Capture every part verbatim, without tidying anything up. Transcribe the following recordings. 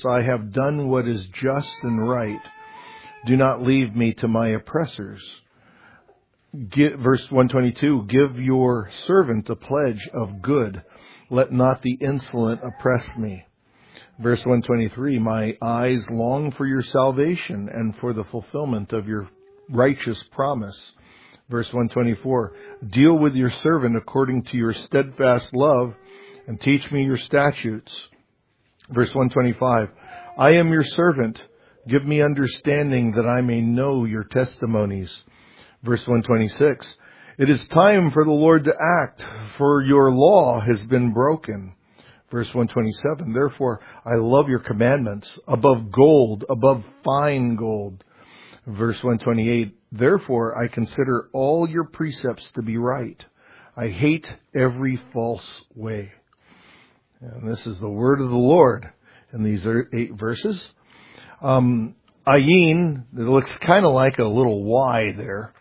I have done what is just and right. Do not leave me to my oppressors. Give, verse one twenty-two, give your servant a pledge of good. Let not the insolent oppress me. Verse one twenty-three, my eyes long for your salvation and for the fulfillment of your righteous promise. Verse one twenty-four, deal with your servant according to your steadfast love and teach me your statutes. Verse one twenty-five, I am your servant. Give me understanding that I may know your testimonies. Verse one twenty-six, it is time for the Lord to act, for your law has been broken. Verse one twenty-seven, therefore I love your commandments above gold, above fine gold. Verse one twenty-eight, therefore I consider all your precepts to be right. I hate every false way. And this is the word of the Lord in these eight verses. Um, Ayin, it looks kind of like a little Y there.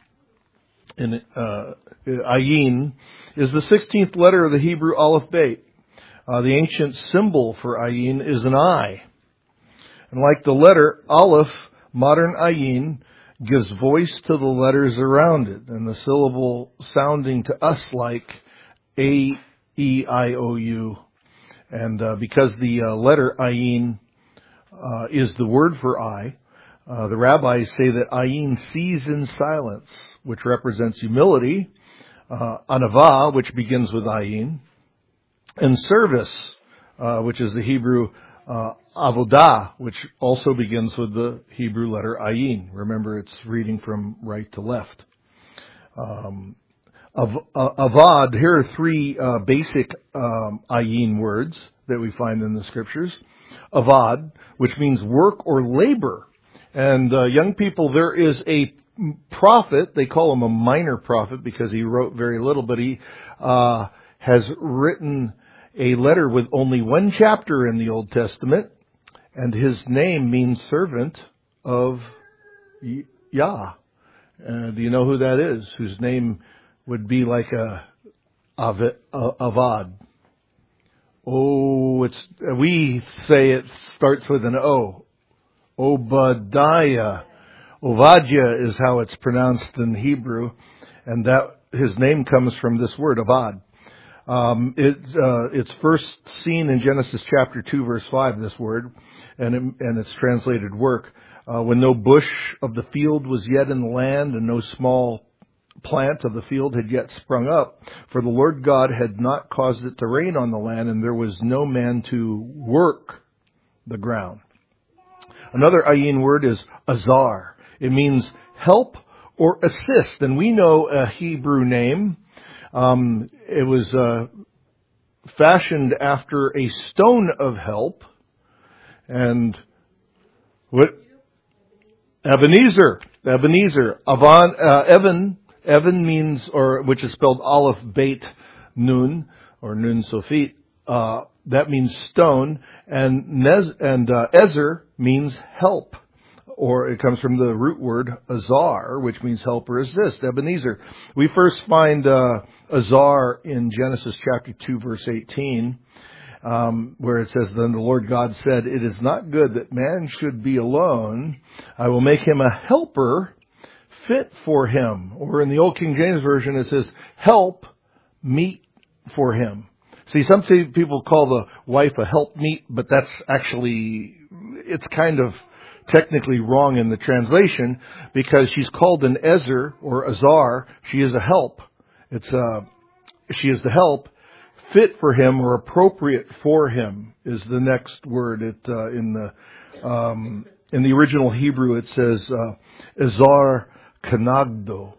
And uh, Ayin is the sixteenth letter of the Hebrew Aleph Bet. Uh, the ancient symbol for Ayin is an I. And like the letter Aleph, modern Ayin gives voice to the letters around it, and the syllable sounding to us like A, E, I, O, U. And uh, because the uh, letter Ayin uh, is the word for I, uh, the rabbis say that Ayin sees in silence, which represents humility, uh, Anavah, which begins with Ayin, and service, uh, which is the Hebrew uh, Avodah, which also begins with the Hebrew letter Ayin. Remember, it's reading from right to left. Um, Av, uh, avad, here are three uh, basic um, Ayin words that we find in the scriptures. Avad, which means work or labor. And uh, young people, there is a prophet, they call him a minor prophet because he wrote very little, but he uh, has written a letter with only one chapter in the Old Testament, and his name means servant of Yah. Uh, do you know who that is? Whose name would be like a, a Avad. Oh, it's, we say it starts with an O. Obadiah. Ovadia is how it's pronounced in Hebrew, and that his name comes from this word, Avad. Um, it, uh, it's first seen in Genesis chapter two, verse five, this word, and it, and it's translated work. Uh, when no bush of the field was yet in the land, and no small plant of the field had yet sprung up, for the Lord God had not caused it to rain on the land, and there was no man to work the ground. Another Ayin word is azar. It means help or assist, and we know a Hebrew name. Um, it was uh, fashioned after a stone of help, and what? Ebenezer. Ebenezer. Avan, uh, Evan. Evan means, or which is spelled Aleph Bet Nun, or Nun Sofit. Uh, that means stone, and Nez, and uh, Ezer means help, or it comes from the root word azar, which means help or assist. Ebenezer. We first find uh, azar in Genesis chapter two, verse eighteen, um, where it says, "Then the Lord God said, it is not good that man should be alone. I will make him a helper fit for him." Or in the Old King James Version, it says, help meet for him. See, some people call the wife a helpmeet, but that's actually, it's kind of technically wrong in the translation, because she's called an Ezer or Azar. She is a help. It's a, she is the help fit for him, or appropriate for him is the next word. It uh, in the um, in the original Hebrew it says uh, Azar Kanagdo.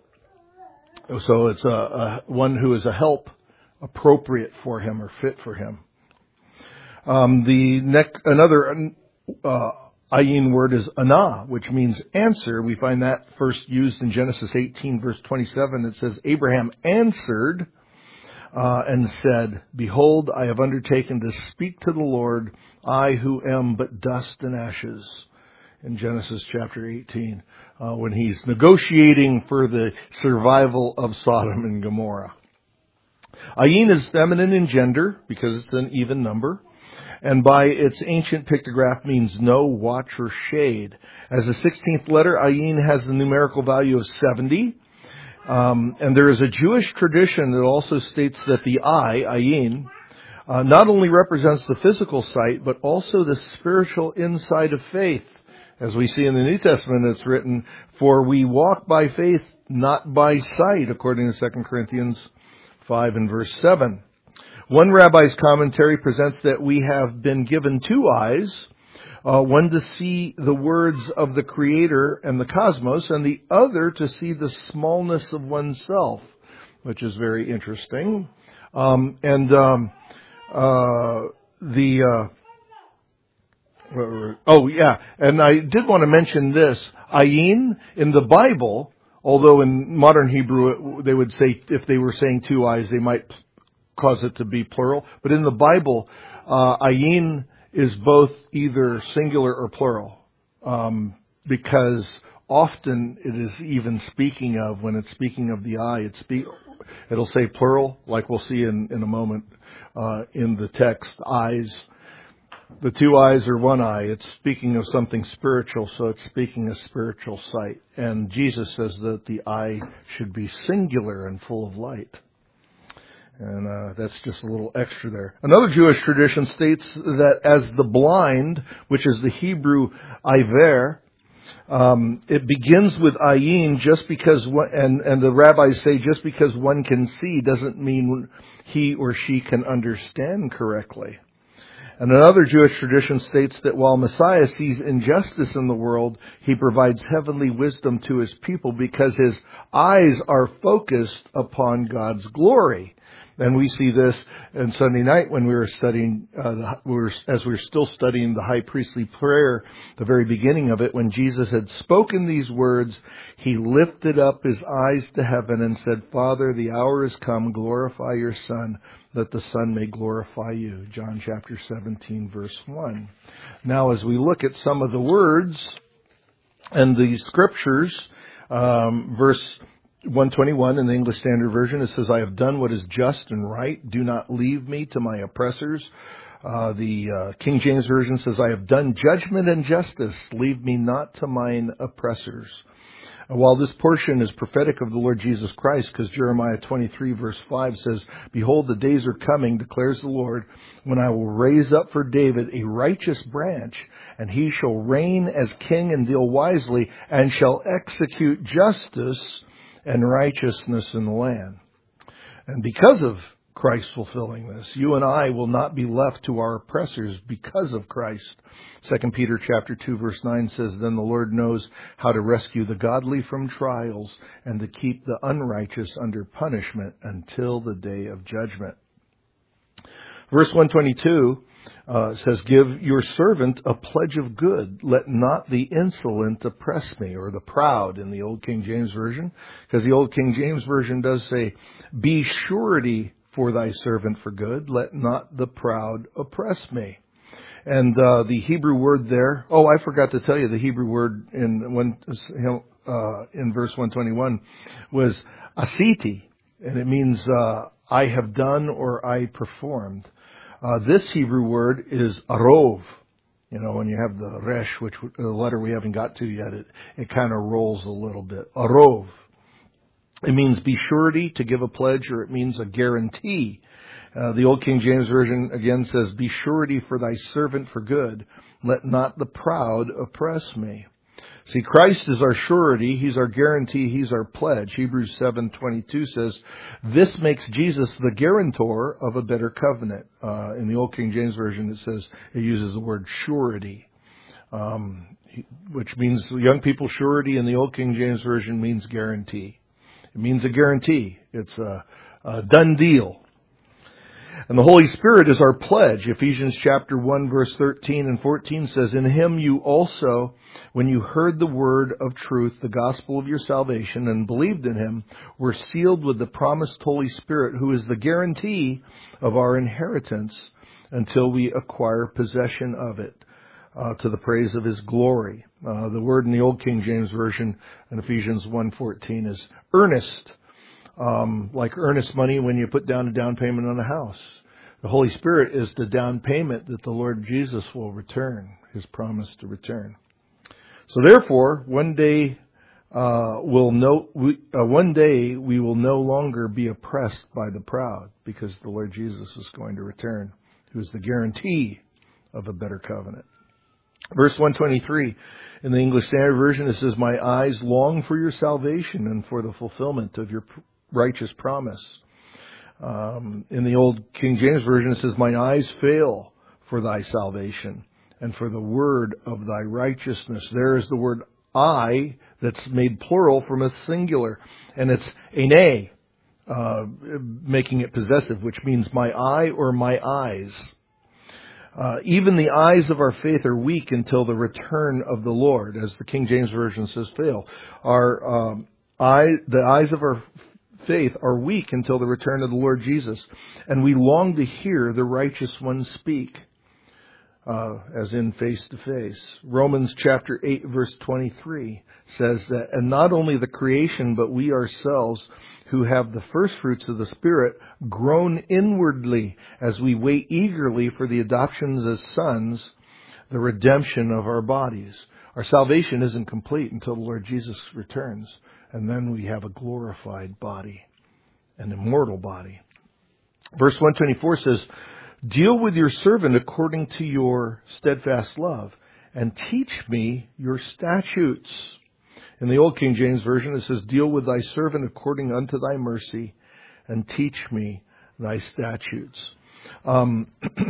So it's a, a one who is a help appropriate for him or fit for him. Um, the next another uh, Ayin word is Anah, which means answer. We find that first used in Genesis eighteen, verse twenty-seven. It says, Abraham answered uh, and said, "Behold, I have undertaken to speak to the Lord, I who am but dust and ashes." In Genesis chapter eighteen, uh, when he's negotiating for the survival of Sodom and Gomorrah. Ayin is feminine in gender because it's an even number. and by its ancient pictograph means no, watch, or shade. As the sixteenth letter, ayin has the numerical value of seventy. Um, and there is a Jewish tradition that also states that the eye, ayin, uh, not only represents the physical sight, but also the spiritual inside of faith. As we see in the New Testament, it's written, for we walk by faith, not by sight, according to Second Corinthians five and verse seven. One rabbi's commentary presents that we have been given two eyes, uh, one to see the words of the Creator and the cosmos, and the other to see the smallness of oneself, which is very interesting. Um, and um, uh, the... Uh, Oh, yeah. And I did want to mention this. Ayin, in the Bible, although in modern Hebrew they would say, if they were saying two eyes, they might cause it to be plural. But in the Bible, uh, ayin is both either singular or plural. Um, because often it is even speaking of, when it's speaking of the eye, it speak, it'll say plural, like we'll see in, in a moment uh, in the text, eyes. The two eyes are one eye. It's speaking of something spiritual, so it's speaking of spiritual sight. And Jesus says that the eye should be singular and full of light. And uh, that's just a little extra there. Another Jewish tradition states that as the blind, which is the Hebrew iver, um, it begins with ayin just because, one, and, and the rabbis say just because one can see doesn't mean he or she can understand correctly. And another Jewish tradition states that while Messiah sees injustice in the world, he provides heavenly wisdom to his people because his eyes are focused upon God's glory. And we see this on Sunday night when we were studying, uh, the, we were, as we were still studying the high priestly prayer, the very beginning of it, when Jesus had spoken these words, he lifted up his eyes to heaven and said, Father, the hour has come, glorify your Son, that the Son may glorify you. John chapter seventeen, verse one. Now, as we look at some of the words and the scriptures, um, verse one twenty-one in the English Standard Version, it says, I have done what is just and right. Do not leave me to my oppressors. Uh, the uh, King James Version says, I have done judgment and justice. Leave me not to mine oppressors. While this portion is prophetic of the Lord Jesus Christ, because Jeremiah twenty-three verse five says, Behold, the days are coming, declares the Lord, when I will raise up for David a righteous branch, and he shall reign as king and deal wisely, and shall execute justice and righteousness in the land. And because of Christ fulfilling this, you and I will not be left to our oppressors because of Christ. Second Peter chapter two verse nine says, Then the Lord knows how to rescue the godly from trials and to keep the unrighteous under punishment until the day of judgment. Verse one twenty-two uh, says, Give your servant a pledge of good. Let not the insolent oppress me, or the proud in the Old King James Version, because the Old King James Version does say, Be surety for thy servant for good. Let not the proud oppress me. And uh, the Hebrew word there, oh, I forgot to tell you, the Hebrew word in one, uh, in verse one twenty-one was asiti, and it means uh, I have done or I performed. Uh, this Hebrew word is arov. You know, when you have the resh, which the letter we haven't got to yet, it, it kind of rolls a little bit. Arov. It means be surety, to give a pledge, or it means a guarantee. Uh, the Old King James Version again says, Be surety for thy servant for good. Let not the proud oppress me. See, Christ is our surety. He's our guarantee. He's our pledge. Hebrews seven twenty-two says, This makes Jesus the guarantor of a better covenant. Uh, in the Old King James Version, it says, it uses the word surety, um, which means young people surety in the Old King James Version means guarantee. It means a guarantee. It's a, a done deal. And the Holy Spirit is our pledge. Ephesians chapter one, verse thirteen and fourteen says, In him you also, when you heard the word of truth, the gospel of your salvation, and believed in him, were sealed with the promised Holy Spirit, who is the guarantee of our inheritance until we acquire possession of it, uh, to the praise of his glory. Uh, the word in the Old King James Version in Ephesians one fourteen is earnest. Um, like earnest money when you put down a down payment on a house. The Holy Spirit is the down payment that the Lord Jesus will return, His promise to return. So therefore, one day uh, we'll no, we, uh, one day we will no longer be oppressed by the proud, because the Lord Jesus is going to return, who is the guarantee of a better covenant. Verse one twenty-three, in the English Standard Version, it says, "My eyes long for your salvation and for the fulfillment of your righteous promise." Um, in the Old King James Version, it says, "My eyes fail for thy salvation and for the word of thy righteousness." There is the word "I" that's made plural from a singular, and it's ene, uh, making it possessive, which means my eye or my eyes. Uh, even the eyes of our faith are weak until the return of the Lord, as the King James Version says, fail. Our um, eye, the eyes of our faith are weak until the return of the Lord Jesus, and we long to hear the righteous one speak, uh, as in face to face. Romans chapter eight, verse twenty-three says that, "And not only the creation, but we ourselves, who have the first fruits of the Spirit, groan inwardly as we wait eagerly for the adoptions as sons, the redemption of our bodies." Our salvation isn't complete until the Lord Jesus returns, and then we have a glorified body, an immortal body. Verse one twenty-four says, "Deal with your servant according to your steadfast love, and teach me your statutes." In the Old King James Version, it says, "Deal with thy servant according unto thy mercy, and teach me thy statutes." Um,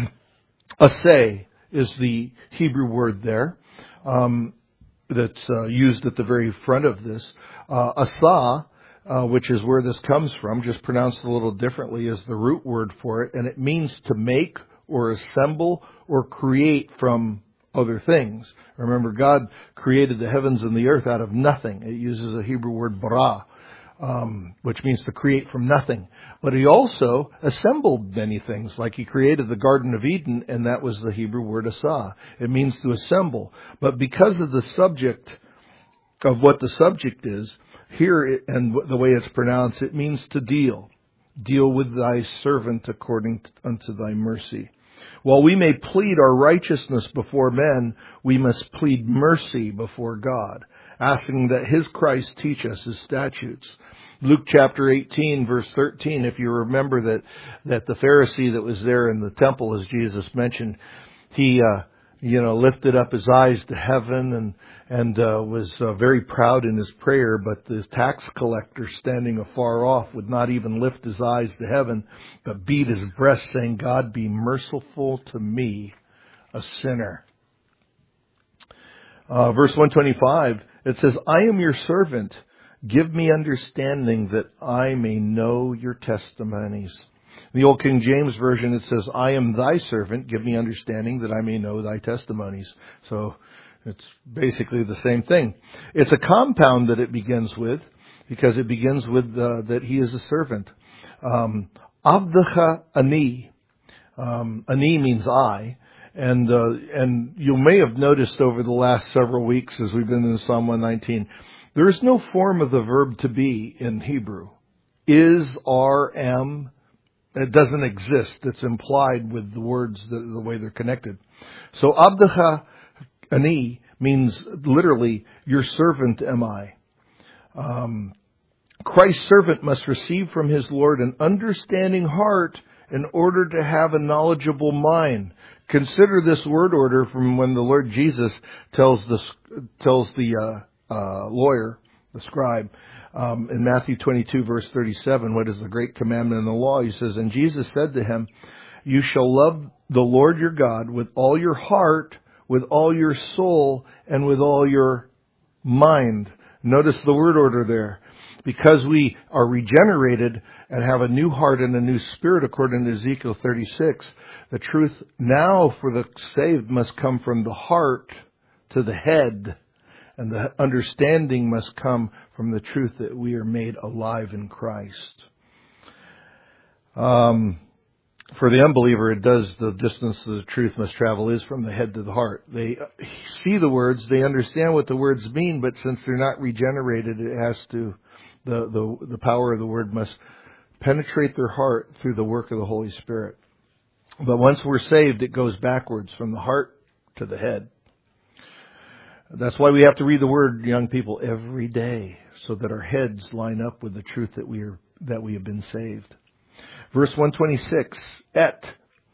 Asay is the Hebrew word there, um, that's uh, used at the very front of this. Uh, asa, uh, which is where this comes from, just pronounced a little differently, is the root word for it, and it means to make or assemble or create from other things. Remember, God created the heavens and the earth out of nothing. It uses a Hebrew word bara, um, which means to create from nothing. But He also assembled many things, like He created the Garden of Eden, and that was the Hebrew word asa. It means to assemble. But because of the subject of what the subject is, here, it, and the way it's pronounced, it means to deal. Deal with thy servant according unto thy mercy. While we may plead our righteousness before men, we must plead mercy before God, asking that His Christ teach us His statutes. Luke chapter eighteen, verse thirteen, if you remember that, that the Pharisee that was there in the temple, as Jesus mentioned, he, uh, you know, lifted up his eyes to heaven and, and, uh, was uh, very proud in his prayer, but the tax collector standing afar off would not even lift his eyes to heaven, but beat his breast, saying, "God, be merciful to me, a sinner." Uh, verse one twenty-five, it says, "I am your servant. Give me understanding that I may know your testimonies." In the Old King James Version, it says, "I am thy servant. Give me understanding that I may know thy testimonies." So it's basically the same thing. It's a compound that it begins with, because it begins with uh, that he is a servant. Um, Avdecha ani. Um, ani means I. And uh, and you may have noticed over the last several weeks as we've been in Psalm one nineteen, there is no form of the verb to be in Hebrew. Is, are, am. It doesn't exist. It's implied with the words, the, the way they're connected. So Abdecha ani means literally, your servant am I. Um, Christ's servant must receive from his Lord an understanding heart in order to have a knowledgeable mind. Consider this word order from when the Lord Jesus tells the tells the uh, uh, lawyer, the scribe, um, in Matthew twenty-two, verse thirty-seven, what is the great commandment in the law? He says, "And Jesus said to him, you shall love the Lord your God with all your heart, with all your soul, and with all your mind." Notice the word order there. Because we are regenerated and have a new heart and a new spirit, according to Ezekiel thirty-six, the truth now for the saved must come from the heart to the head, and the understanding must come from the truth that we are made alive in Christ. Um, for the unbeliever, it does the distance that the truth must travel is from the head to the heart. They see the words, they understand what the words mean, but since they're not regenerated, it has to, the, the, the power of the word must penetrate their heart through the work of the Holy Spirit. But once we're saved, it goes backwards from the heart to the head. That's why we have to read the Word, young people, every day, so that our heads line up with the truth that we are that we have been saved. Verse one twenty-six, et.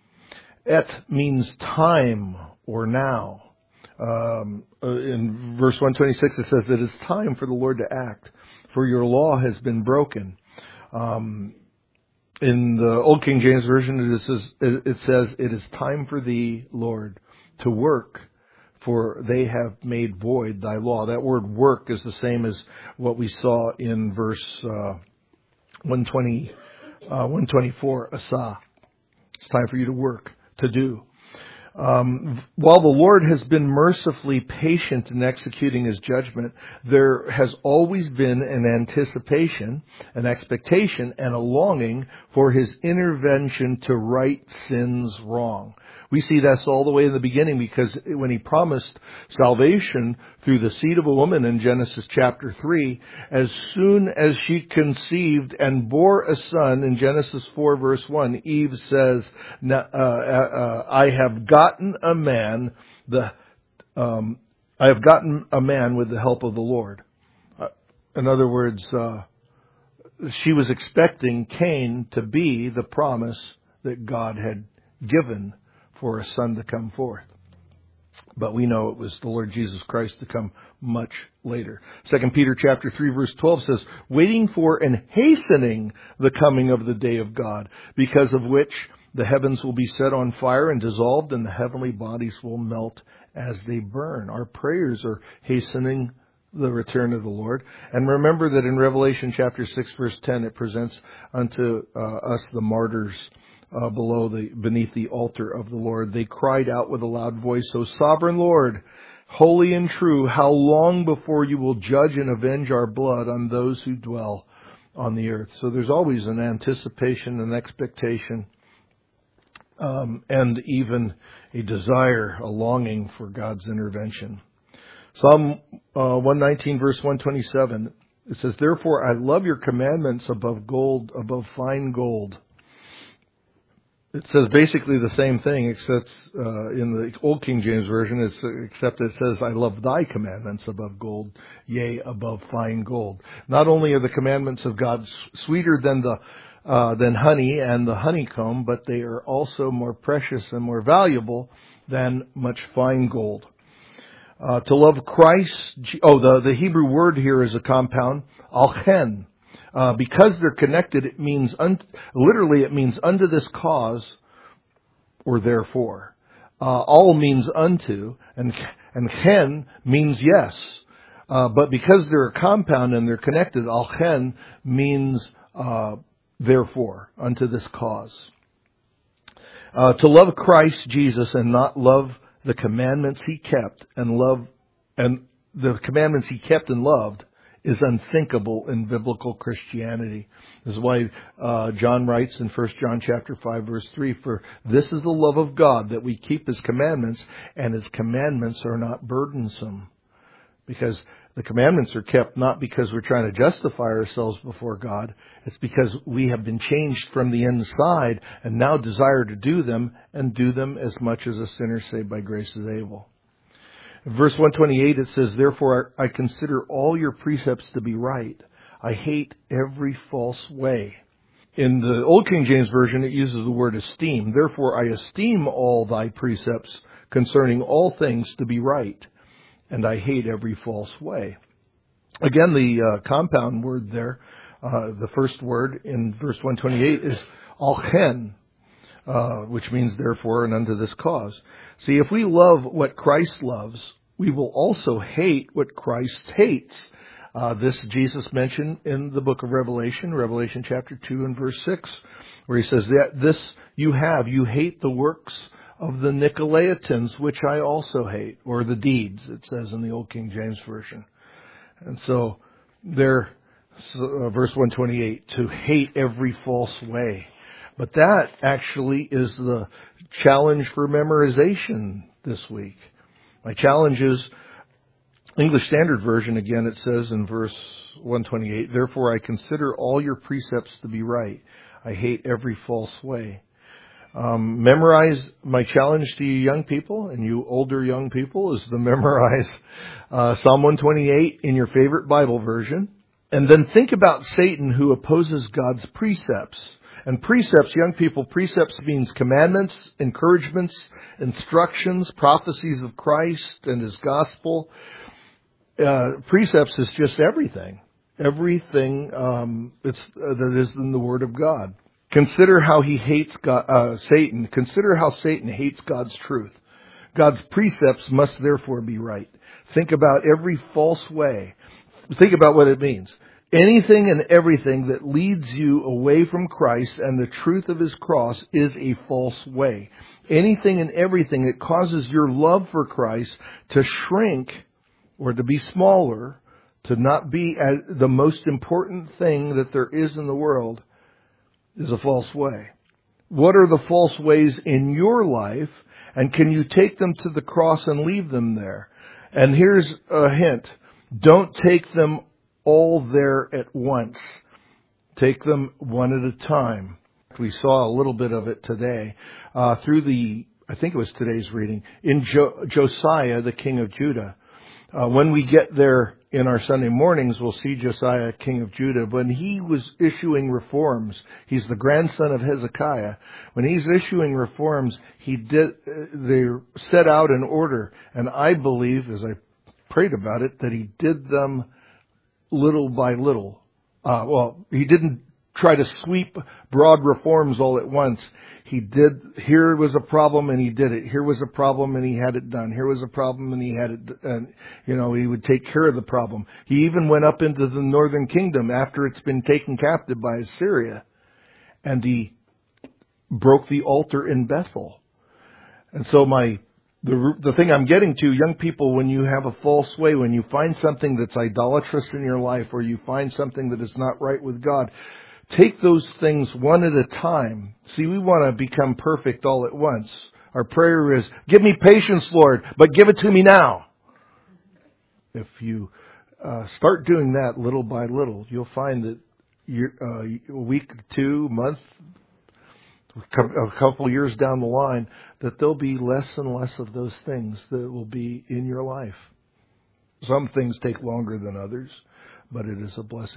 Et means time or now. Um, in verse one twenty-six, it says that it's time for the Lord to act, for your law has been broken. Um, in the Old King James Version, it says, it says, it is time for thee, Lord, to work, for they have made void thy law. That word work is the same as what we saw in verse uh, one twenty, uh, one twenty-four, Asah. It's time for you to work, to do. Um, while the Lord has been mercifully patient in executing His judgment, there has always been an anticipation, an expectation, and a longing for His intervention to right sins wrong. We see that's all the way in the beginning, because when He promised salvation through the seed of a woman in Genesis chapter three, as soon as she conceived and bore a son, in Genesis four verse one, Eve says, uh, uh, I have gotten a man, the um, I have gotten a man with the help of the Lord. Uh, in other words, uh, she was expecting Cain to be the promise that God had given for a son to come forth. But we know it was the Lord Jesus Christ to come much later. Second Peter chapter three verse twelve says, waiting for and hastening the coming of the day of God, because of which the heavens will be set on fire and dissolved, and the heavenly bodies will melt as they burn. Our prayers are hastening the return of the Lord. And remember that in Revelation chapter six verse ten, it presents unto uh, us the martyrs Uh, below the, beneath the altar of the Lord. They cried out with a loud voice, O sovereign Lord, holy and true, how long before you will judge and avenge our blood on those who dwell on the earth? So there's always an anticipation, an expectation, um, and even a desire, a longing for God's intervention. Psalm uh, one nineteen verse one twenty-seven, it says, therefore I love your commandments above gold, above fine gold. It says basically the same thing, except uh, in the Old King James Version, it's, except it says, I love thy commandments above gold, yea, above fine gold. Not only are the commandments of God sweeter than the uh, than honey and the honeycomb, but they are also more precious and more valuable than much fine gold. Uh, to love Christ, oh, the, the Hebrew word here is a compound, alchen. Uh, because they're connected, it means, un- literally it means unto this cause, or therefore. Uh, all means unto, and and chen means yes. Uh, but because they're a compound and they're connected, al chen means uh, therefore, unto this cause. Uh, to love Christ Jesus and not love the commandments He kept and love, and the commandments He kept and loved, is unthinkable in biblical Christianity. This is why uh, John writes in First John chapter five verse three, for this is the love of God, that we keep His commandments, and His commandments are not burdensome. Because the commandments are kept not because we're trying to justify ourselves before God. It's because we have been changed from the inside and now desire to do them, and do them as much as a sinner saved by grace is able. In verse one twenty-eight, it says, therefore I consider all your precepts to be right. I hate every false way. In the Old King James Version, it uses the word esteem. Therefore I esteem all thy precepts concerning all things to be right, and I hate every false way. Again, the uh, compound word there, uh, the first word in verse one twenty-eight is alchen, uh, which means therefore and unto this cause. See, if we love what Christ loves, we will also hate what Christ hates. Uh, this Jesus mentioned in the book of Revelation, Revelation chapter two and verse six, where He says that this you have, you hate the works of the Nicolaitans, which I also hate, or the deeds, it says in the Old King James Version. And so there, uh, verse one twenty-eight, to hate every false way. But that actually is the challenge for memorization this week. My challenge is English Standard Version. Again, it says in verse one twenty-eight, therefore I consider all your precepts to be right. I hate every false way. Um, memorize, my challenge to you young people and you older young people is to memorize uh, Psalm one twenty-eight in your favorite Bible version. And then think about Satan, who opposes God's precepts. And precepts, young people, precepts means commandments, encouragements, instructions, prophecies of Christ and His gospel. Uh, precepts is just everything. Everything um, it's, uh, that is in the Word of God. Consider how he hates God, uh, Satan. Consider how Satan hates God's truth. God's precepts must therefore be right. Think about every false way. Think about what it means. Anything and everything that leads you away from Christ and the truth of His cross is a false way. Anything and everything that causes your love for Christ to shrink or to be smaller, to not be the most important thing that there is in the world, is a false way. What are the false ways in your life, and can you take them to the cross and leave them there? And here's a hint. Don't take them all there at once. Take them one at a time. We saw a little bit of it today uh, through the, I think it was today's reading, in jo- Josiah, the king of Judah. Uh, when we get there in our Sunday mornings, we'll see Josiah, king of Judah. When he was issuing reforms, he's the grandson of Hezekiah. When he's issuing reforms, he did, uh, they're set out in order. And I believe, as I prayed about it, that he did them little by little. Uh, well, he didn't try to sweep broad reforms all at once. He did, here was a problem and he did it. Here was a problem and he had it done. Here was a problem and he had it, and, you know, he would take care of the problem. He even went up into the northern kingdom after it's been taken captive by Assyria, and he broke the altar in Bethel. And so my, the, the thing I'm getting to, young people, when you have a false way, when you find something that's idolatrous in your life, or you find something that is not right with God, take those things one at a time. See, we want to become perfect all at once. Our prayer is, give me patience, Lord, but give it to me now. If you uh, start doing that little by little, you'll find that you're, uh, a week, two, month, a couple years down the line, that there'll be less and less of those things that will be in your life. Some things take longer than others, but it is a blessing.